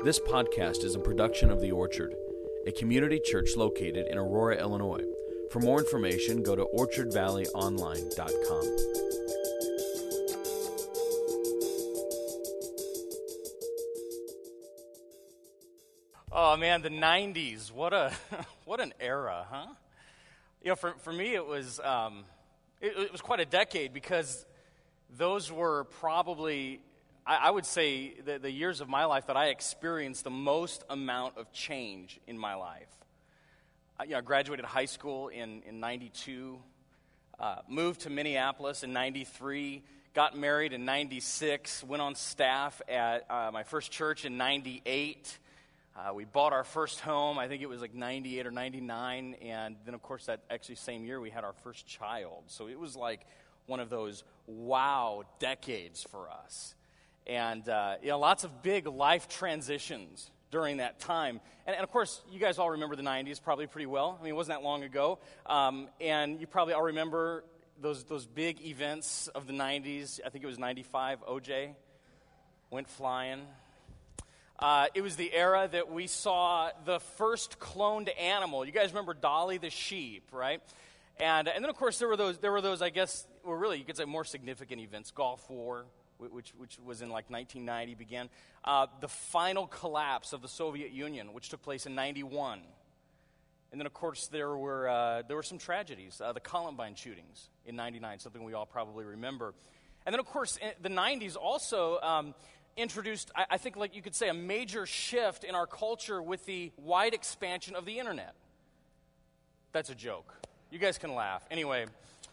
This podcast is a production of The Orchard, a community church located in Aurora, Illinois. For more information, go to orchardvalleyonline.com. Oh man, the 90s, what an era, huh? You know, for me it was quite a decade, because those were probably, I would say, the years of my life that I experienced the most amount of change in my life. I graduated high school in 92, moved to Minneapolis in 93, got married in 96, went on staff at my first church in 98. We bought our first home, I think it was like 98 or 99, and then of course that actually same year we had our first child. So it was like one of those wow decades for us. And lots of big life transitions during that time. And of course, you guys all remember the 90s probably pretty well. I mean, it wasn't that long ago. And you probably all remember those big events of the 90s. I think it was 95, OJ went flying. It was the era that we saw the first cloned animal. You guys remember Dolly the sheep, right? And then, of course, there were those, I guess, well, really, you could say more significant events. Gulf War, which was in like 1990, began. The final collapse of the Soviet Union, which took place in 91. And then, of course, there were some tragedies. The Columbine shootings in 99, something we all probably remember. And then, of course, the 90s also introduced, I think, like you could say, a major shift in our culture with the wide expansion of the internet. That's a joke. You guys can laugh. Anyway.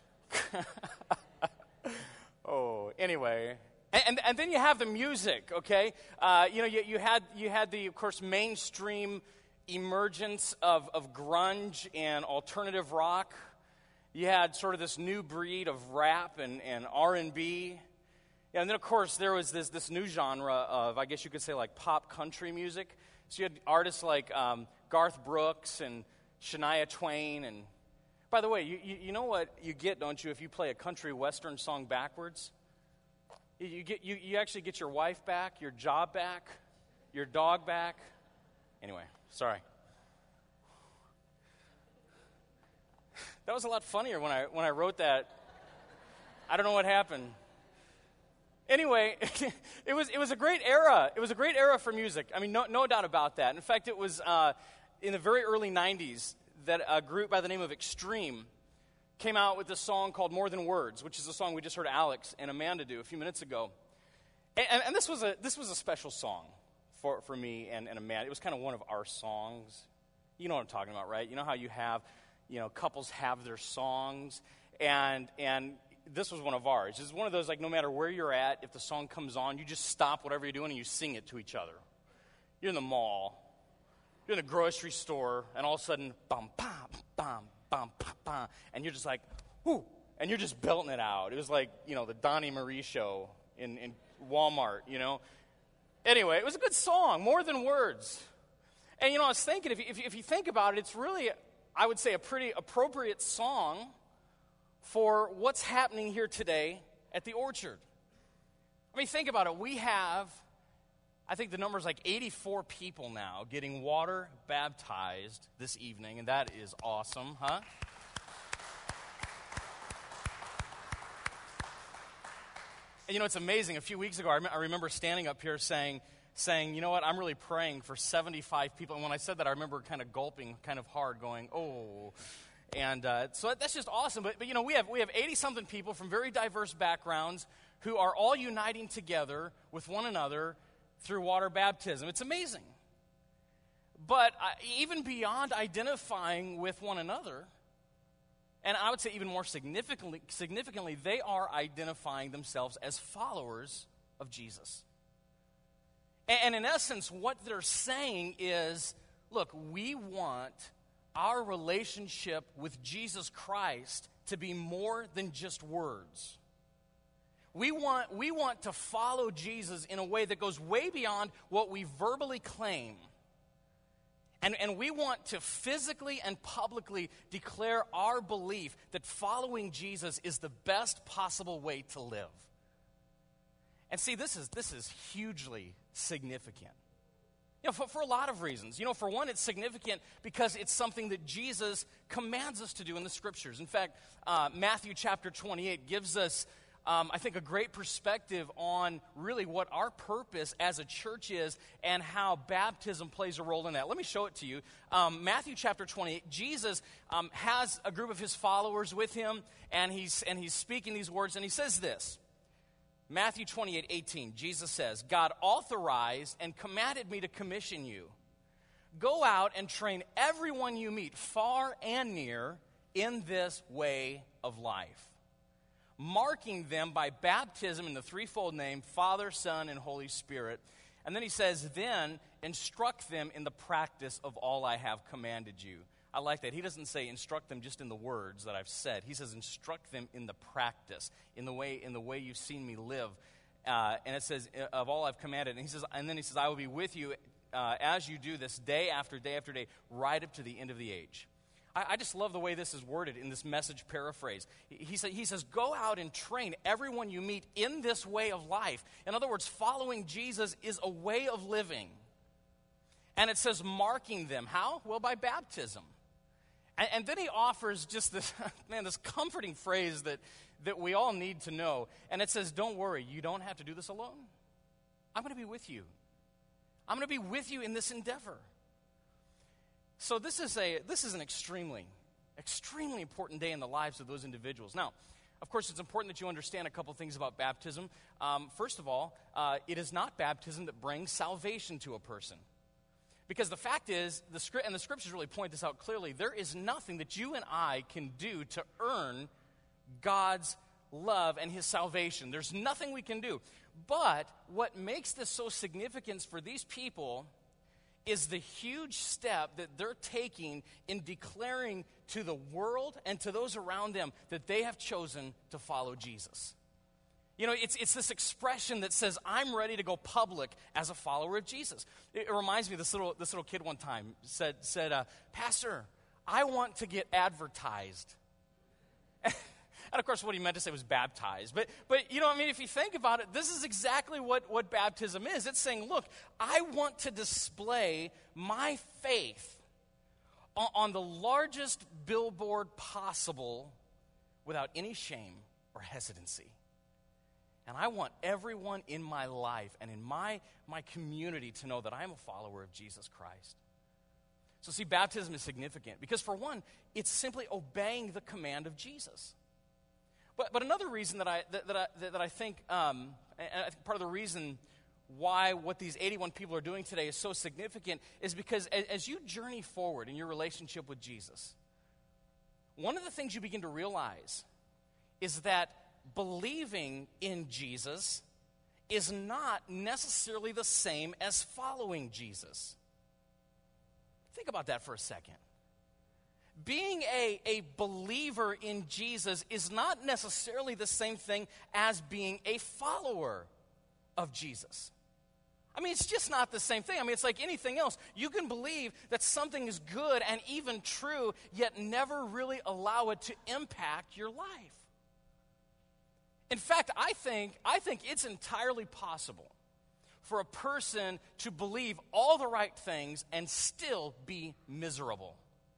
Anyway. And then you have the music, okay? You had the, of course, mainstream emergence of grunge and alternative rock. You had sort of this new breed of rap and R&B. Yeah, and then, of course, there was this new genre of, I guess you could say, like pop country music. So you had artists like Garth Brooks and Shania Twain. And by the way, you know what you get, don't you, if you play a country western song backwards? You actually get your wife back, your job back, your dog back. Anyway, sorry. That was a lot funnier when I wrote that. I don't know what happened. Anyway, it was a great era. It was a great era for music. I mean, no doubt about that. In fact, it was in the very early 90s that a group by the name of Extreme came out with a song called More Than Words, which is a song we just heard Alex and Amanda do a few minutes ago. And this was a special song for me and Amanda. It was kind of one of our songs. You know what I'm talking about, right? You know how you have, couples have their songs, and this was one of ours. It's one of those, like, no matter where you're at, if the song comes on, you just stop whatever you're doing and you sing it to each other. You're in the mall, you're in the grocery store, and all of a sudden, bum, bum, bum, bum, bum, bum, and you're just like, whoo, and you're just belting it out. It was like, the Donnie Marie show in Walmart, Anyway, it was a good song, More Than Words. And, I was thinking, if you think about it, it's really, I would say, a pretty appropriate song for what's happening here today at the Orchard. I mean, think about it. We have, I think the number's like 84 people now getting water baptized this evening, and that is awesome, huh? And it's amazing. A few weeks ago, I remember standing up here saying, you know what, I'm really praying for 75 people. And when I said that, I remember kind of gulping kind of hard, going, oh. And so that's just awesome. But we have 80-something people from very diverse backgrounds who are all uniting together with one another through water baptism. It's amazing. But even beyond identifying with one another, and I would say even more significantly, they are identifying themselves as followers of Jesus. And in essence, what they're saying is, look, we want our relationship with Jesus Christ to be more than just words. We want to follow Jesus in a way that goes way beyond what we verbally claim. And we want to physically and publicly declare our belief that following Jesus is the best possible way to live. And see, this is hugely significant. For a lot of reasons. For one, it's significant because it's something that Jesus commands us to do in the Scriptures. In fact, Matthew chapter 28 gives us, I think, a great perspective on really what our purpose as a church is and how baptism plays a role in that. Let me show it to you. Matthew chapter 28, Jesus has a group of his followers with him, and he's speaking these words, and he says this. Matthew 28:18, Jesus says, God authorized and commanded me to commission you. Go out and train everyone you meet, far and near, in this way of life, marking them by baptism in the threefold name, Father, Son, and Holy Spirit. And then he says, then instruct them in the practice of all I have commanded you. I like that. He doesn't say instruct them just in the words that I've said. He says instruct them in the practice, in the way you've seen me live. And it says of all I've commanded. And then he says I will be with you as you do this day after day after day, right up to the end of the age. I just love the way this is worded in this Message paraphrase. He says, go out and train everyone you meet in this way of life. In other words, following Jesus is a way of living. And it says marking them. How? Well, by baptism. And then he offers just this, this comforting phrase that we all need to know. And it says, don't worry, you don't have to do this alone. I'm going to be with you. I'm going to be with you in this endeavor. So this is an extremely, extremely important day in the lives of those individuals. Now, of course, it's important that you understand a couple things about baptism. First of all, it is not baptism that brings salvation to a person. Because the fact is, the Scriptures really point this out clearly, there is nothing that you and I can do to earn God's love and his salvation. There's nothing we can do. But what makes this so significant for these people is the huge step that they're taking in declaring to the world and to those around them that they have chosen to follow Jesus. It's this expression that says, I'm ready to go public as a follower of Jesus. It reminds me of this little kid one time said, Pastor, I want to get advertised. And of course, what he meant to say was baptized. But if you think about it, this is exactly what baptism is. It's saying, look, I want to display my faith on the largest billboard possible without any shame or hesitancy. And I want everyone in my life and in my community to know that I'm a follower of Jesus Christ. So see, baptism is significant because, for one, it's simply obeying the command of Jesus. But another reason that I think, and I think part of the reason why what these 81 people are doing today is so significant is because as you journey forward in your relationship with Jesus, one of the things you begin to realize is that believing in Jesus is not necessarily the same as following Jesus. Think about that for a second. Being a believer in Jesus is not necessarily the same thing as being a follower of Jesus. It's just not the same thing. It's like anything else. You can believe that something is good and even true, yet never really allow it to impact your life. In fact, I think it's entirely possible for a person to believe all the right things and still be miserable.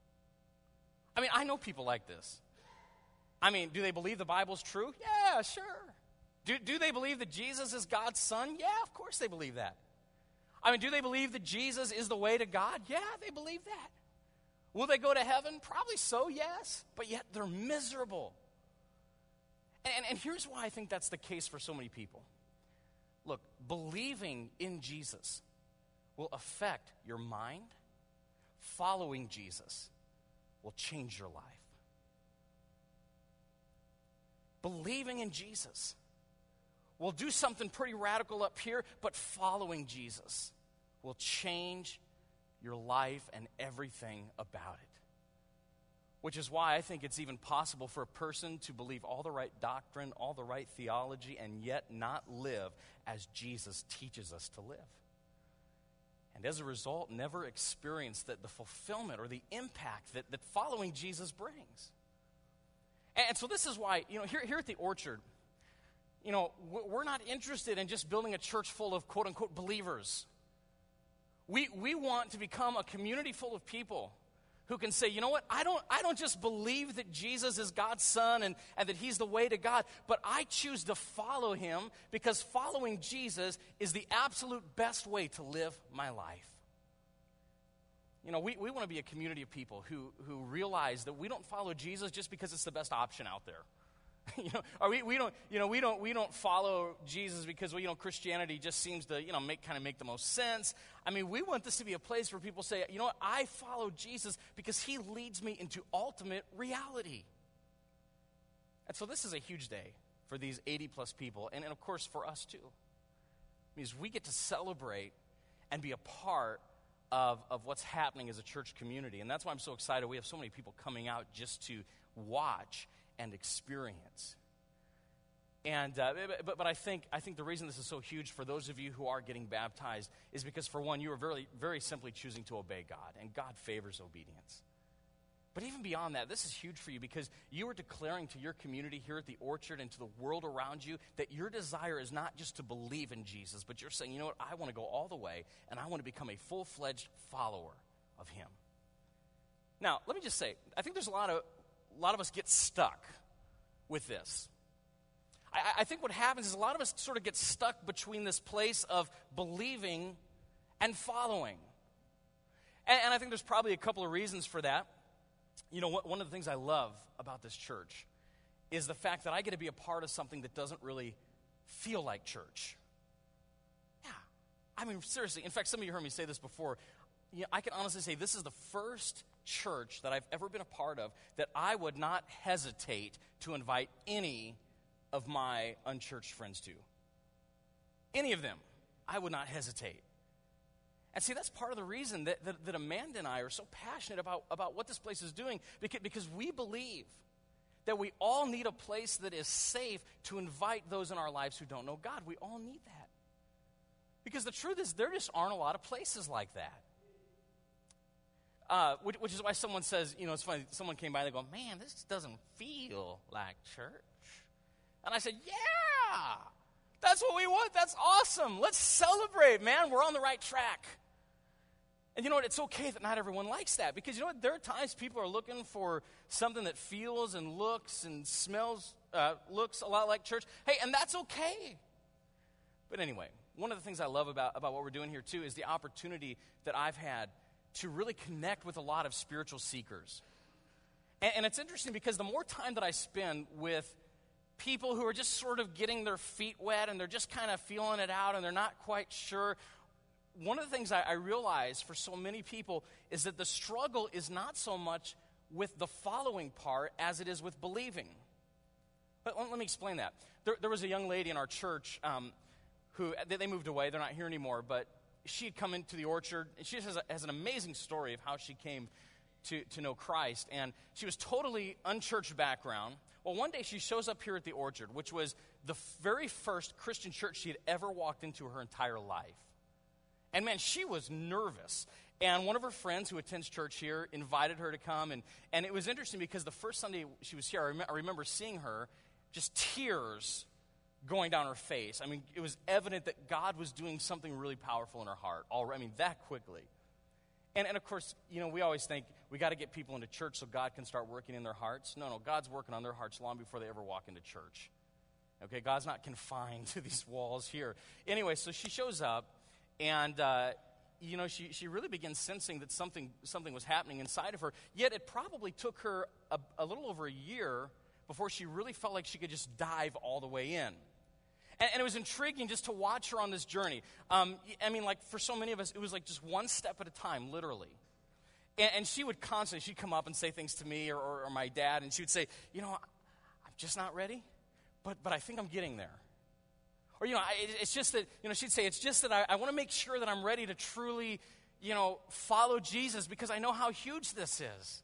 I know people like this. Do they believe the Bible's true? Yeah, sure. Do they believe that Jesus is God's son? Yeah, of course they believe that. Do they believe that Jesus is the way to God? Yeah, they believe that. Will they go to heaven? Probably so, yes. But yet they're miserable. And here's why I think that's the case for so many people. Look, believing in Jesus will affect your mind. Following Jesus will change your life. Believing in Jesus will do something pretty radical up here, but following Jesus will change your life and everything about it. Which is why I think it's even possible for a person to believe all the right doctrine, all the right theology, and yet not live as Jesus teaches us to live. And as a result, never experience the fulfillment or the impact that following Jesus brings. And so this is why, here at the Orchard, we're not interested in just building a church full of quote-unquote believers. We want to become a community full of people who can say, you know what, I don't just believe that Jesus is God's son and that he's the way to God, but I choose to follow him because following Jesus is the absolute best way to live my life. You know, we want to be a community of people who realize that we don't follow Jesus just because it's the best option out there. Or we don't follow Jesus because Christianity just seems to make the most sense. I mean, we want this to be a place where people say, you know what, I follow Jesus because he leads me into ultimate reality. And so this is a huge day for these 80 plus people, and of course for us too. It means we get to celebrate and be a part of what's happening as a church community, and that's why I'm so excited. We have so many people coming out just to watch and experience. And but I think the reason this is so huge for those of you who are getting baptized is because, for one, you are very, very simply choosing to obey God, and God favors obedience. But even beyond that, this is huge for you because you are declaring to your community here at the Orchard and to the world around you that your desire is not just to believe in Jesus, but you're saying, you know what, I want to go all the way, and I want to become a full-fledged follower of him. Now, let me just say, I think there's a lot of us get stuck with this. I think what happens is a lot of us sort of get stuck between this place of believing and following. And I think there's probably a couple of reasons for that. You know, one of the things I love about this church is the fact that I get to be a part of something that doesn't really feel like church. Yeah. I mean, seriously. In fact, some of you heard me say this before. You know, I can honestly say this is the first church that I've ever been a part of that I would not hesitate to invite any of my unchurched friends to. Any of them, I would not hesitate. And see, that's part of the reason that Amanda and I are so passionate about what this place is doing, because we believe that we all need a place that is safe to invite those in our lives who don't know God. We all need that. Because the truth is, there just aren't a lot of places like that. Which is why someone says, you know, it's funny, someone came by and they go, man, this doesn't feel like church. And I said, yeah, that's what we want. That's awesome. Let's celebrate, man. We're on the right track. And you know what? It's okay that not everyone likes that, because you know what? There are times people are looking for something that feels and looks and smells, looks a lot like church. Hey, and that's okay. But anyway, one of the things I love about what we're doing here too is the opportunity that I've had to really connect with a lot of spiritual seekers. And it's interesting because the more time that I spend with people who are just sort of getting their feet wet and they're just kind of feeling it out and they're not quite sure, one of the things I realize for so many people is that the struggle is not so much with the following part as it is with believing. But let me explain that. There was a young lady in our church who, they moved away, they're not here anymore, but she had come into the Orchard, and she has an amazing story of how she came to know Christ, and she was totally unchurched background. Well, one day she shows up here at the Orchard, which was the very first Christian church she had ever walked into her entire life. And man, she was nervous. And one of her friends who attends church here invited her to come, and it was interesting because the first Sunday she was here, I remember seeing her, just tears going down her face. I mean, it was evident that God was doing something really powerful in her heart, that quickly. And of course, you know, we always think we got to get people into church so God can start working in their hearts. No, God's working on their hearts long before they ever walk into church. Okay, God's not confined to these walls here. Anyway, so she shows up, and you know, she really begins sensing that something was happening inside of her. Yet it probably took her a little over a year before she really felt like she could just dive all the way in. And it was intriguing just to watch her on this journey. I mean, like for so many of us, it was like just one step at a time, literally. And she would constantly, she'd come up and say things to me or my dad, and she would say, you know, I'm just not ready, but I think I'm getting there. Or, you know, it's just that, you know, she'd say, it's just that I want to make sure that I'm ready to truly, you know, follow Jesus because I know how huge this is.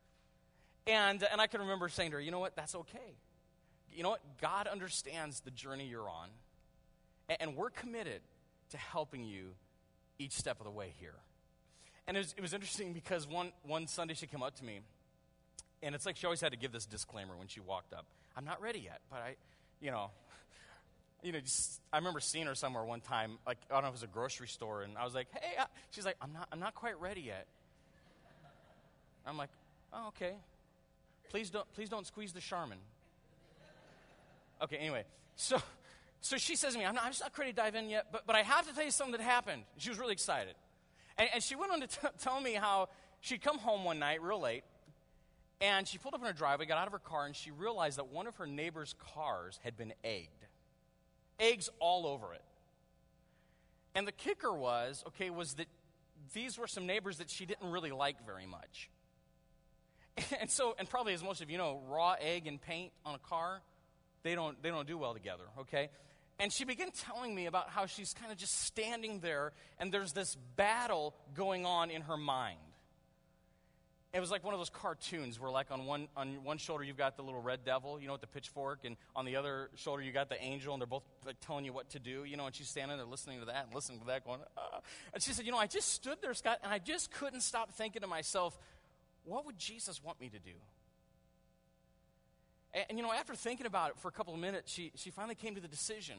And I can remember saying to her, you know what, that's okay. You know what, God understands the journey you're on, and we're committed to helping you each step of the way here. And it was interesting because one Sunday she came up to me, and it's like she always had to give this disclaimer when she walked up. I'm not ready yet, but I remember seeing her somewhere one time, like, I don't know if it was a grocery store, and I was like, hey, she's like, I'm not quite ready yet. I'm like, oh, okay. Please don't squeeze the Charmin. Okay, anyway, so she says to me, I'm just not ready to dive in yet, but I have to tell you something that happened. She was really excited. And she went on to tell me how she'd come home one night real late, and she pulled up in her driveway, got out of her car, and she realized that one of her neighbor's cars had been egged. Eggs all over it. And the kicker was that these were some neighbors that she didn't really like very much. And probably as most of you know, raw egg and paint on a car, they don't do well together, okay? And she began telling me about how she's kind of just standing there, and there's this battle going on in her mind. It was like one of those cartoons where, like, on one shoulder you've got the little red devil, with the pitchfork, and on the other shoulder you got the angel, and they're both like telling you what to do, and she's standing there listening to that and listening to that, going, ah. And she said, I just stood there, Scott, and I just couldn't stop thinking to myself, what would Jesus want me to do? And after thinking about it for a couple of minutes, she finally came to the decision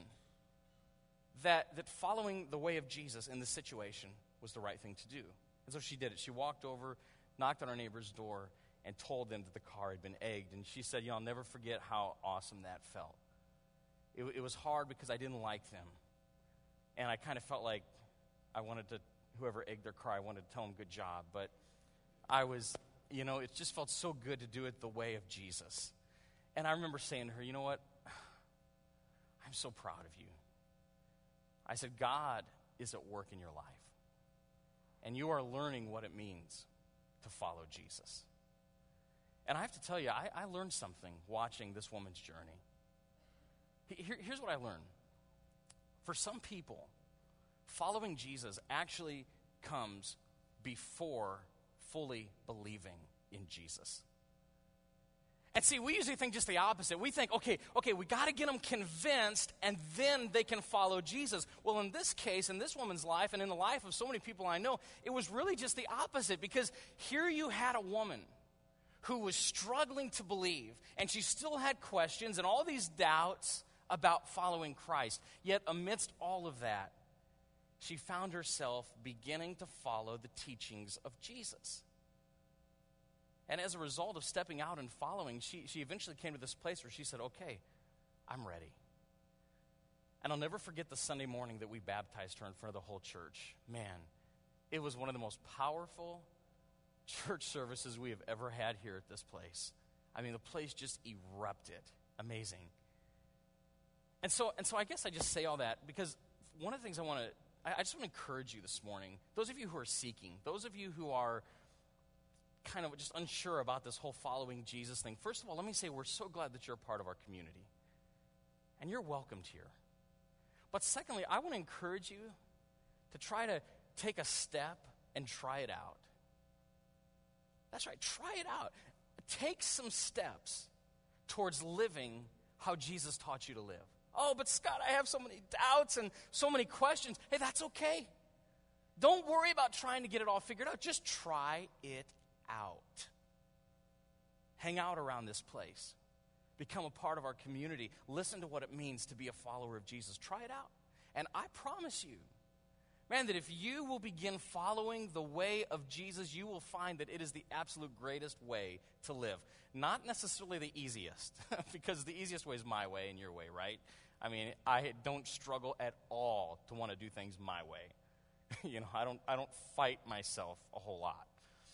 that following the way of Jesus in this situation was the right thing to do. And so she did it. She walked over, knocked on our neighbor's door, and told them that the car had been egged. And she said, I'll never forget how awesome that felt. It was hard because I didn't like them. And I kind of felt like I wanted to, whoever egged their car, I wanted to tell them good job. But I was, it just felt so good to do it the way of Jesus. And I remember saying to her, you know what? I'm so proud of you. I said, God is at work in your life. And you are learning what it means to follow Jesus. And I have to tell you, I learned something watching this woman's journey. Here's what I learned. For some people, following Jesus actually comes before fully believing in Jesus. And see, we usually think just the opposite. We think, okay, we got to get them convinced, and then they can follow Jesus. Well, in this case, in this woman's life, and in the life of so many people I know, it was really just the opposite, because here you had a woman who was struggling to believe, and she still had questions and all these doubts about following Christ. Yet amidst all of that, she found herself beginning to follow the teachings of Jesus. And as a result of stepping out and following, she eventually came to this place where she said, okay, I'm ready. And I'll never forget the Sunday morning that we baptized her in front of the whole church. Man, it was one of the most powerful church services we have ever had here at this place. I mean, the place just erupted. Amazing. And so I guess I just say all that because one of the things I just want to encourage you this morning, those of you who are seeking, those of you who are kind of just unsure about this whole following Jesus thing. First of all, let me say we're so glad that you're a part of our community. And you're welcomed here. But secondly, I want to encourage you to try to take a step and try it out. That's right, try it out. Take some steps towards living how Jesus taught you to live. Oh, but Scott, I have so many doubts and so many questions. Hey, that's okay. Don't worry about trying to get it all figured out. Just try it out. Hang out around this place. Become a part of our community. Listen to what it means to be a follower of Jesus. Try it out. And I promise you, man, that if you will begin following the way of Jesus, you will find that it is the absolute greatest way to live. Not necessarily the easiest, because the easiest way is my way and your way, right? I mean, I don't struggle at all to want to do things my way. I don't fight myself a whole lot.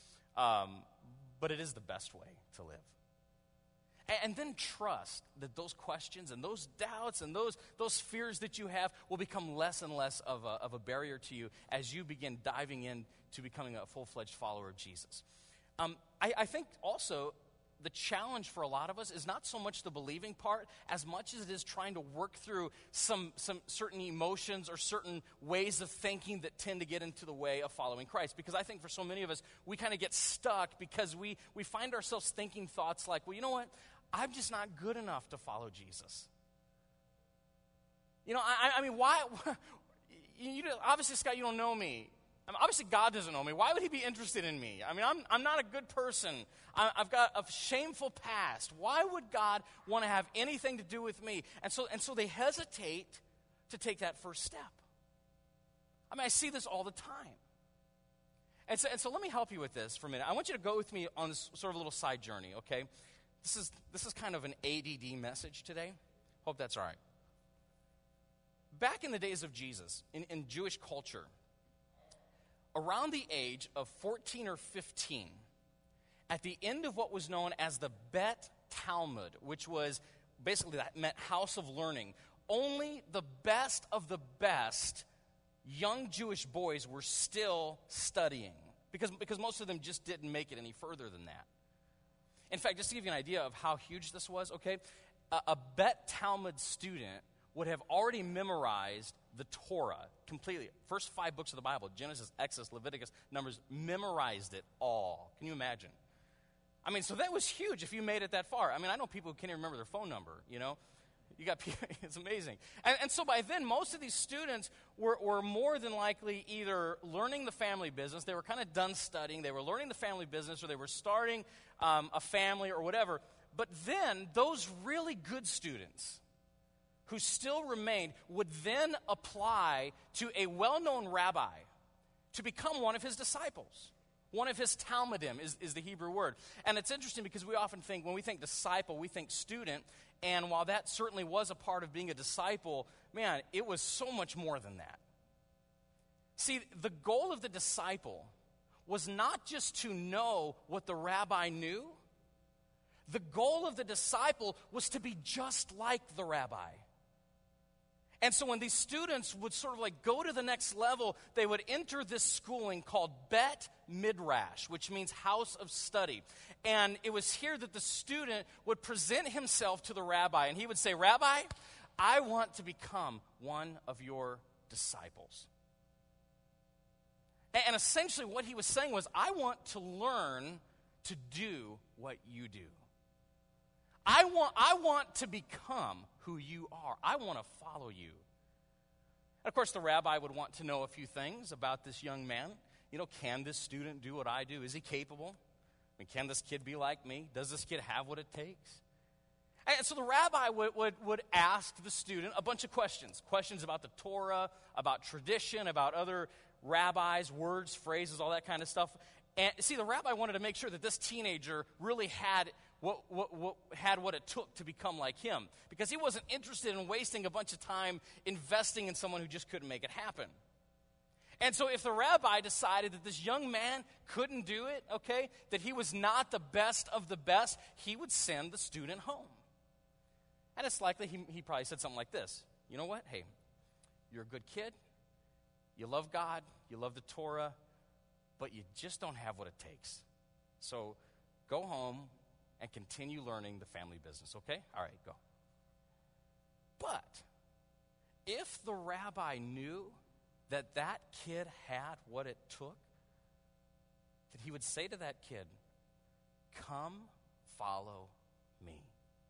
But it is the best way to live. And then trust that those questions and those doubts and those fears that you have will become less and less of a barrier to you as you begin diving into becoming a full-fledged follower of Jesus. I think also the challenge for a lot of us is not so much the believing part as much as it is trying to work through some certain emotions or certain ways of thinking that tend to get into the way of following Christ. Because I think for so many of us, we kind of get stuck because we find ourselves thinking thoughts like, well, you know what? I'm just not good enough to follow Jesus. I mean, why? Obviously, Scott, you don't know me. I mean, obviously, God doesn't know me. Why would he be interested in me? I mean, I'm not a good person. I've got a shameful past. Why would God want to have anything to do with me? And so they hesitate to take that first step. I mean, I see this all the time. And so let me help you with this for a minute. I want you to go with me on this sort of a little side journey, okay? This is kind of an ADD message today. Hope that's all right. Back in the days of Jesus, in Jewish culture, around the age of 14 or 15, at the end of what was known as the Bet Talmud, which was basically that meant house of learning, only the best of the best young Jewish boys were still studying because most of them just didn't make it any further than that. In fact, just to give you an idea of how huge this was, okay, a Bet Talmud student would have already memorized the Torah completely. First 5 books of the Bible, Genesis, Exodus, Leviticus, Numbers, memorized it all. Can you imagine? I mean, so that was huge if you made it that far. I mean, I know people who can't even remember their phone number, you know. You got people, it's amazing. And so by then, most of these students were more than likely either learning the family business, they were kind of done studying, they were learning the family business, or they were starting a family or whatever. But then, those really good students who still remained would then apply to a well-known rabbi to become one of his disciples. One of his Talmudim is the Hebrew word. And it's interesting because we often think, when we think disciple, we think student. And while that certainly was a part of being a disciple, man, it was so much more than that. See, the goal of the disciple was not just to know what the rabbi knew. The goal of the disciple was to be just like the rabbi. And so when these students would sort of like go to the next level, they would enter this schooling called Bet Midrash, which means house of study. And it was here that the student would present himself to the rabbi, and he would say, "Rabbi, I want to become one of your disciples." And essentially what he was saying was, I want to learn to do what you do. I want to become who you are. I want to follow you. And of course, the rabbi would want to know a few things about this young man. You know, can this student do what I do? Is he capable? I mean, can this kid be like me? Does this kid have what it takes? And so the rabbi would ask the student a bunch of questions. Questions about the Torah, about tradition, about other rabbis, words, phrases, all that kind of stuff. And see, the rabbi wanted to make sure that this teenager really had what it took to become like him, because he wasn't interested in wasting a bunch of time investing in someone who just couldn't make it happen. And so if the rabbi decided that this young man couldn't do it, okay, that he was not the best of the best, he would send the student home. And it's likely he probably said something like this: "You know what? Hey, you're a good kid. You love God. You love the Torah. But you just don't have what it takes. So go home and continue learning the family business, okay? All right, go." But if the rabbi knew that that kid had what it took, that he would say to that kid, "Come, follow me."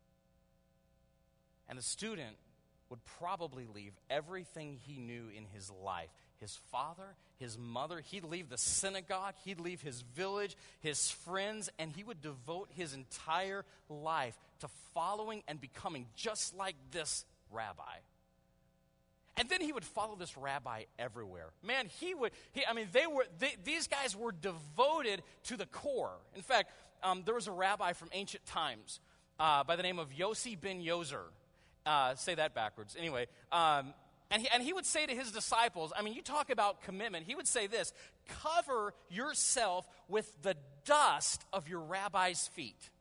And the student would probably leave everything he knew in his life. His father, his mother, he'd leave the synagogue, he'd leave his village, his friends, and he would devote his entire life to following and becoming just like this rabbi. And then he would follow this rabbi everywhere. Man, these guys were devoted to the core. In fact, there was a rabbi from ancient times by the name of Yossi ben Yozer. Say that backwards. Anyway, and he would say to his disciples, I mean, you talk about commitment. He would say this: "Cover yourself with the dust of your rabbi's feet."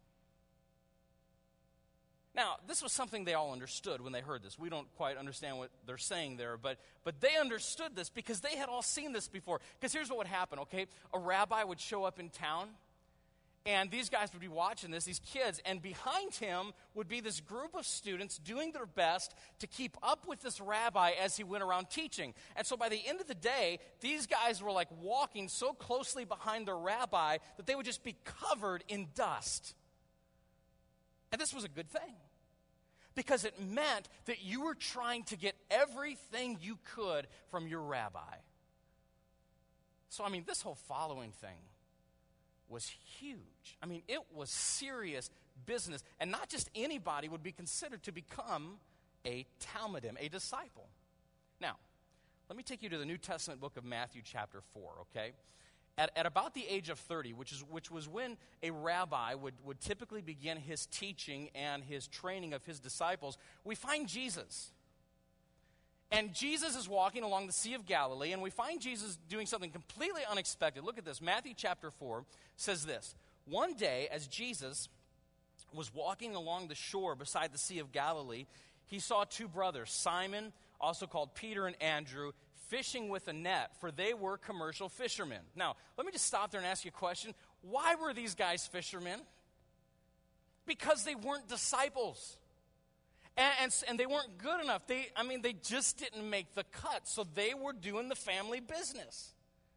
Now, this was something they all understood when they heard this. We don't quite understand what they're saying there, but they understood this because they had all seen this before. Because here's what would happen, okay? A rabbi would show up in town, and these guys would be watching this, these kids, and behind him would be this group of students doing their best to keep up with this rabbi as he went around teaching. And so by the end of the day, these guys were like walking so closely behind their rabbi that they would just be covered in dust. And this was a good thing, because it meant that you were trying to get everything you could from your rabbi. So, this whole following thing was huge. It was serious business. And not just anybody would be considered to become a Talmudim, a disciple. Now, let me take you to the New Testament book of Matthew chapter 4, okay? At about the age of 30, which was when a rabbi would typically begin his teaching and his training of his disciples, we find Jesus. And Jesus is walking along the Sea of Galilee, and we find Jesus doing something completely unexpected. Look at this. Matthew chapter 4 says this. One day, as Jesus was walking along the shore beside the Sea of Galilee, he saw two brothers, Simon, also called Peter, and Andrew, fishing with a net, for they were commercial fishermen. Now, let me just stop there and ask you a question. Why were these guys fishermen? Because they weren't disciples. And they weren't good enough. They just didn't make the cut. So they were doing the family business.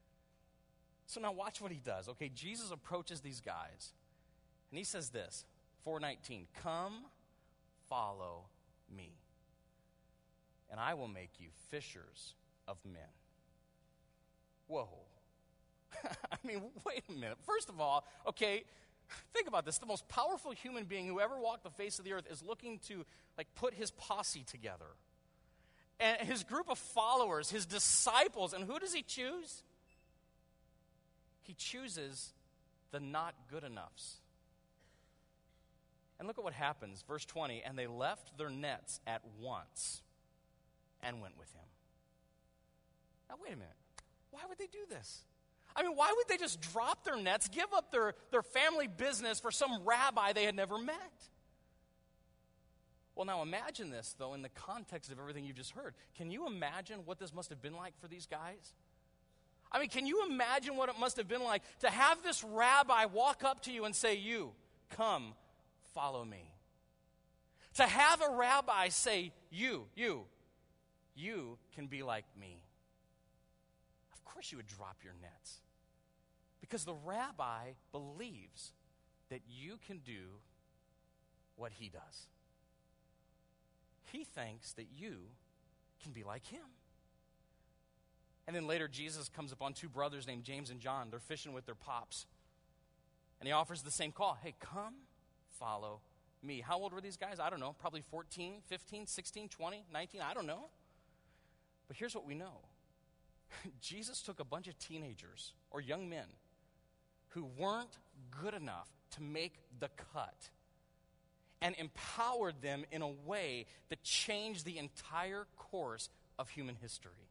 So now watch what he does. Okay, Jesus approaches these guys. And he says this, 4:19, "Come, follow me, and I will make you fishers of men." Whoa. Wait a minute. First of all, okay, think about this. The most powerful human being who ever walked the face of the earth is looking to put his posse together. And his group of followers, his disciples, and who does he choose? He chooses the not good enoughs. And look at what happens. Verse 20, "And they left their nets at once and went with him." Now, wait a minute. Why would they do this? Why would they just drop their nets, give up their family business for some rabbi they had never met? Well, now imagine this, though, in the context of everything you just heard. Can you imagine what this must have been like for these guys? Can you imagine what it must have been like to have this rabbi walk up to you and say, "You, come, follow me"? To have a rabbi say, you can be like me. Of course you would drop your nets. Because the rabbi believes that you can do what he does. He thinks that you can be like him. And then later Jesus comes upon two brothers named James and John. They're fishing with their pops. And he offers the same call. "Hey, come, follow me." How old were these guys? I don't know. Probably 14, 15, 16, 20, 19. I don't know. But here's what we know. Jesus took a bunch of teenagers or young men who weren't good enough to make the cut and empowered them in a way that changed the entire course of human history.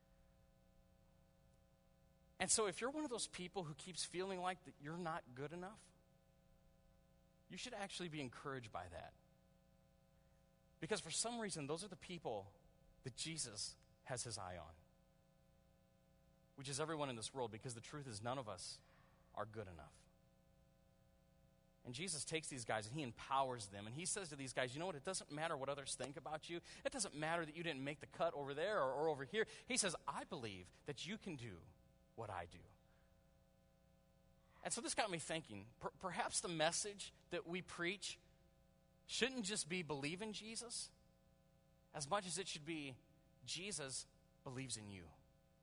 And so if you're one of those people who keeps feeling like that you're not good enough, you should actually be encouraged by that. Because for some reason, those are the people that Jesus has his eye on, which is everyone in this world, because the truth is none of us are good enough. And Jesus takes these guys and he empowers them. And he says to these guys, you know what? It doesn't matter what others think about you. It doesn't matter that you didn't make the cut over there or over here. He says, I believe that you can do what I do. And so this got me thinking, perhaps the message that we preach shouldn't just be believe in Jesus, as much as it should be Jesus believes in you.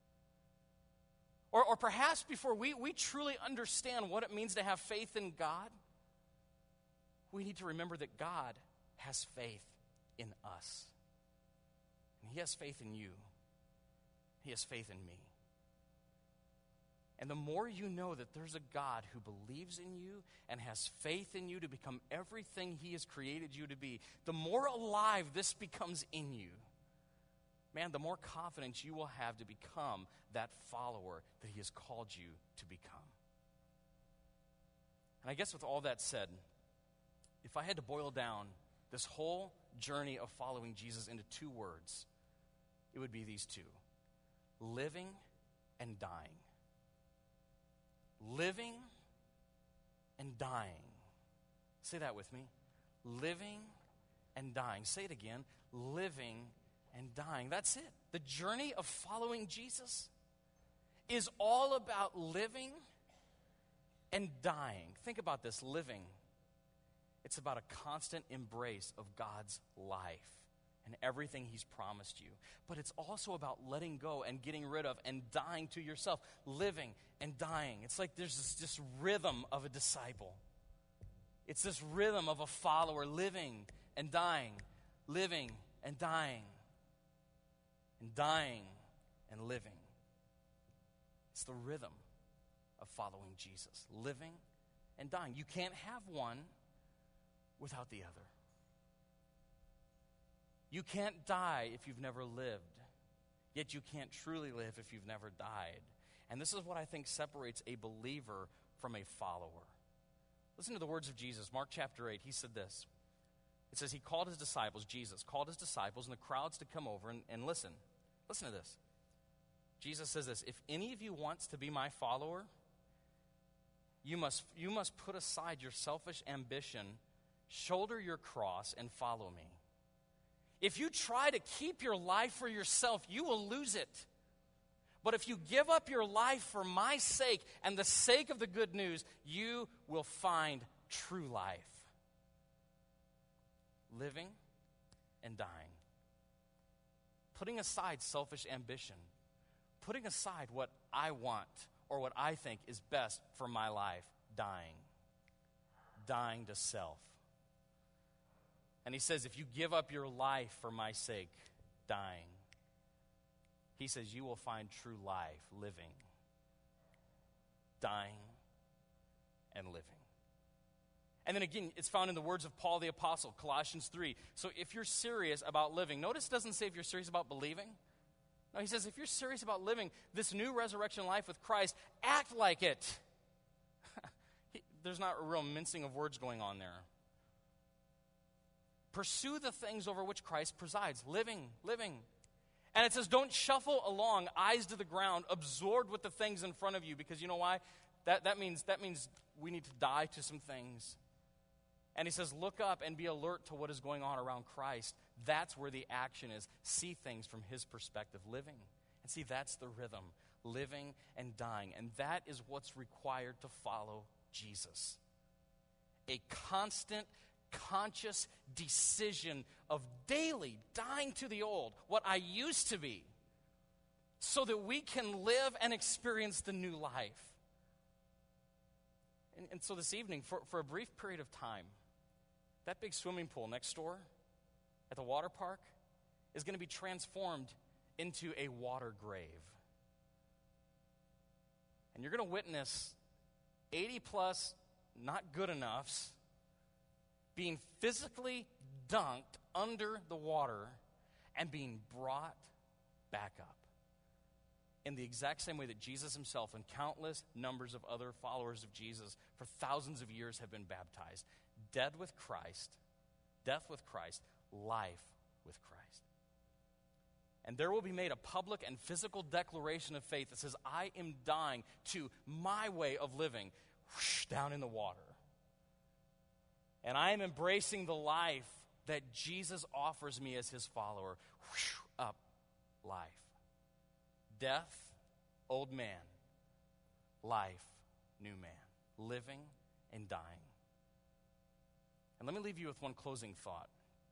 Or perhaps before we truly understand what it means to have faith in God, we need to remember that God has faith in us. And he has faith in you. He has faith in me. And the more you know that there's a God who believes in you and has faith in you to become everything he has created you to be, the more alive this becomes in you, man, the more confidence you will have to become that follower that he has called you to become. And I guess with all that said, if I had to boil down this whole journey of following Jesus into two words, it would be these two: living and dying. Living and dying. Say that with me. Living and dying. Say it again. Living and dying. That's it. The journey of following Jesus is all about living and dying. Think about this. Living. It's about a constant embrace of God's life and everything he's promised you. But it's also about letting go and getting rid of and dying to yourself, living and dying. It's like there's this rhythm of a disciple. It's this rhythm of a follower, living and dying, living and dying, and dying and living. It's the rhythm of following Jesus, living and dying. You can't have one without the other. You can't die if you've never lived, yet you can't truly live if you've never died. And this is what I think separates a believer from a follower. Listen to the words of Jesus, Mark chapter 8. He said this. It says he called his disciples, Jesus called his disciples and the crowds to come over and listen. Listen to this. Jesus says this, if any of you wants to be my follower, you must put aside your selfish ambition, shoulder your cross, and follow me. If you try to keep your life for yourself, you will lose it. But if you give up your life for my sake and the sake of the good news, you will find true life. Living and dying. Putting aside selfish ambition. Putting aside what I want or what I think is best for my life. Dying. Dying to self. And he says, if you give up your life for my sake, dying, he says you will find true life, living, dying, and living. And then again, it's found in the words of Paul the Apostle, Colossians 3. So if you're serious about living, notice it doesn't say if you're serious about believing. No, he says if you're serious about living this new resurrection life with Christ, act like it. There's not a real mincing of words going on there. Pursue the things over which Christ presides. Living. And it says don't shuffle along, eyes to the ground, absorbed with the things in front of you. Because you know why? That means we need to die to some things. And he says look up and be alert to what is going on around Christ. That's where the action is. See things from his perspective. Living. And see, that's the rhythm. Living and dying. And that is what's required to follow Jesus. A constant, conscious decision of daily dying to the old, what I used to be, so that we can live and experience the new life. And so this evening, for a brief period of time, that big swimming pool next door at the water park is going to be transformed into a water grave. And you're going to witness 80 plus not good enoughs being physically dunked under the water and being brought back up. In the exact same way that Jesus himself and countless numbers of other followers of Jesus for thousands of years have been baptized. Dead with Christ, death with Christ, life with Christ. And there will be made a public and physical declaration of faith that says, I am dying to my way of living, whoosh, down in the water. And I am embracing the life that Jesus offers me as his follower. Whoosh, up, life. Death, old man. Life, new man. Living and dying. And let me leave you with one closing thought.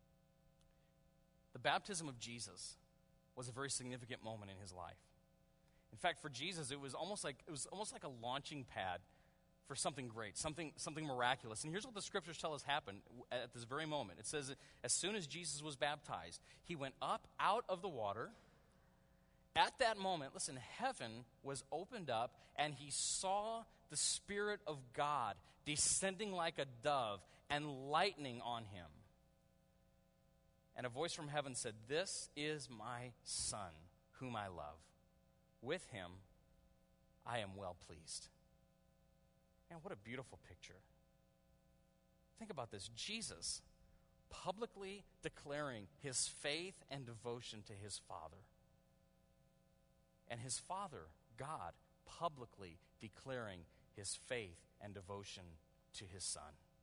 The baptism of Jesus was a very significant moment in his life. In fact, for Jesus, it was almost like a launching pad for something great, something miraculous. And here's what the scriptures tell us happened at this very moment. It says, as soon as Jesus was baptized, he went up out of the water. At that moment, listen, heaven was opened up, and he saw the Spirit of God descending like a dove and lightning on him. And a voice from heaven said, this is my Son, whom I love. With him, I am well pleased. Man, what a beautiful picture. Think about this. Jesus publicly declaring his faith and devotion to his Father. And his Father, God, publicly declaring his faith and devotion to his Son.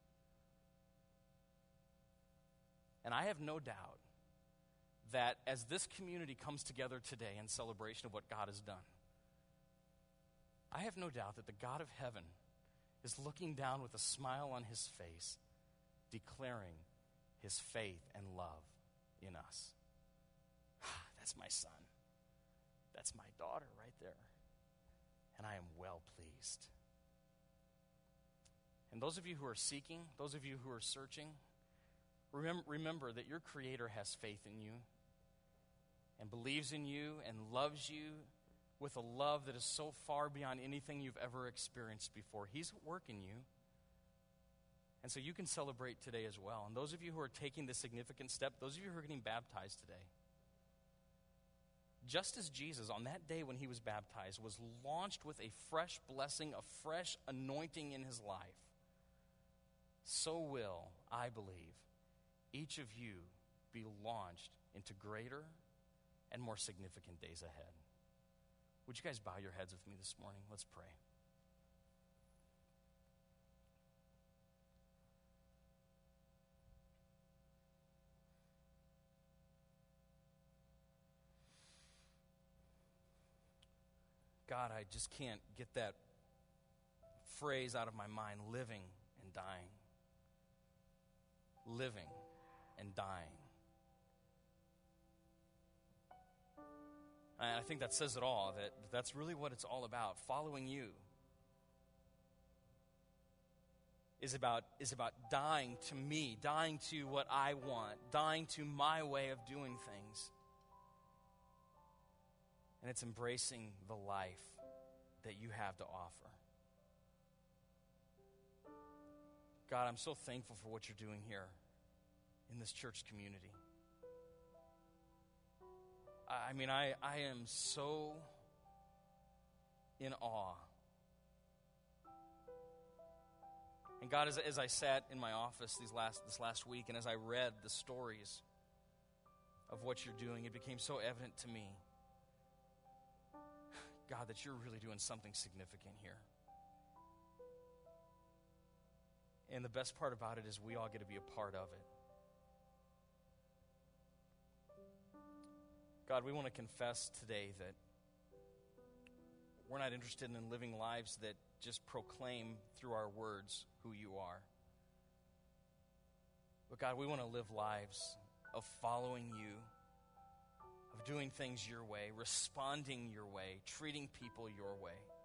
And I have no doubt that as this community comes together today in celebration of what God has done, I have no doubt that the God of heaven is looking down with a smile on his face, declaring his faith and love in us. That's my son. That's my daughter right there. And I am well pleased. And those of you who are seeking, those of you who are searching, remember that your Creator has faith in you and believes in you and loves you with a love that is so far beyond anything you've ever experienced before. He's at work in you. And so you can celebrate today as well. And those of you who are taking this significant step, those of you who are getting baptized today, just as Jesus, on that day when he was baptized, was launched with a fresh blessing, a fresh anointing in his life, so will, I believe, each of you be launched into greater and more significant days ahead. Would you guys bow your heads with me this morning? Let's pray. God, I just can't get that phrase out of my mind, living and dying. Living and dying. And I think that says it all, that's really what it's all about. Following you is about dying to me, dying to what I want, dying to my way of doing things. And it's embracing the life that you have to offer. God, I'm so thankful for what you're doing here in this church community. I mean, I am so in awe. And God, as I sat in my office this last week, and as I read the stories of what you're doing, it became so evident to me, God, that you're really doing something significant here. And the best part about it is we all get to be a part of it. God, we want to confess today that we're not interested in living lives that just proclaim through our words who you are. But God, we want to live lives of following you, of doing things your way, responding your way, treating people your way.